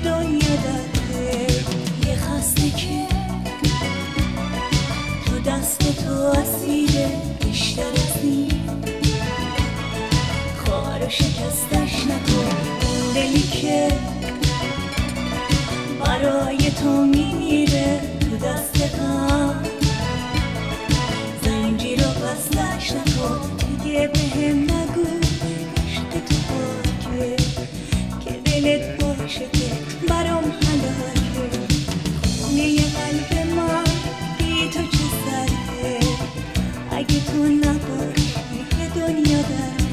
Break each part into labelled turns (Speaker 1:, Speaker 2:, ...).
Speaker 1: دنیا داره یه خسته که تو دست تو اسیره بیشتر از این خار و شکستش نکن اون دلی که برای تو میمیره تو دست غم زنجیر رو بستش نکن دیگه بهم نگو عشق تو پاکه که دلت باشه که برام حلاکه خونه قلب من بی تو چه سره اگه تو نباشی یه دنیا دره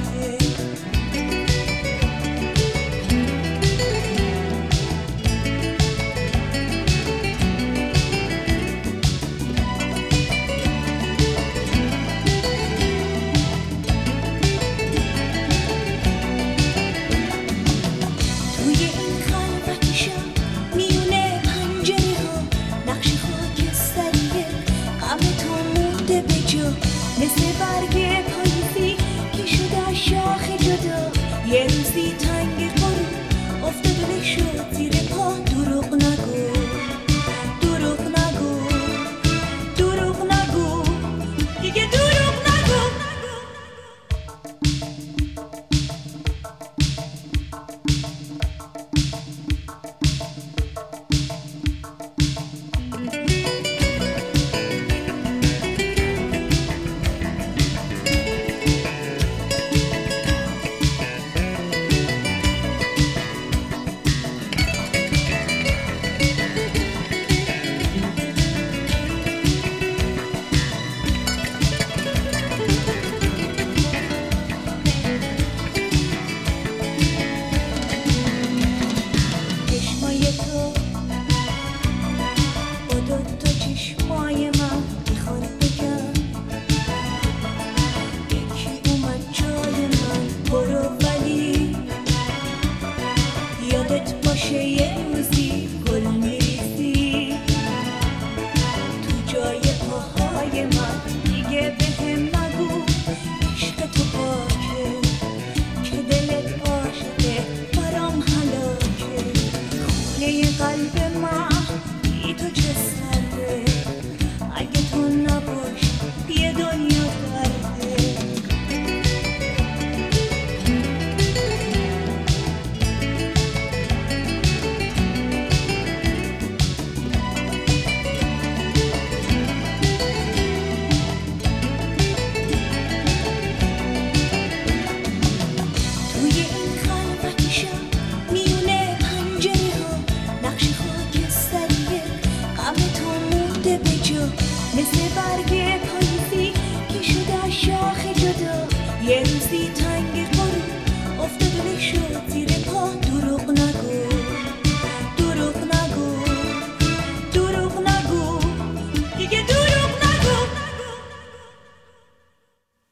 Speaker 1: مثل برگ پاییزی که شده از شاخ جدا یه روزی تنگ غروب افتاد و له شد زیر پا دروغ نگو دروغ نگو دروغ نگو دیگه دروغ نگو یادت باشه یه روزی گل میریزی تو جای پاهای من دیگه بهم نگو عشق تو پاکه که دلت باشه برام حلاکه خونه قلب من بی تو چه سره اگه تو نباشی یه دنیا درده مثل برگ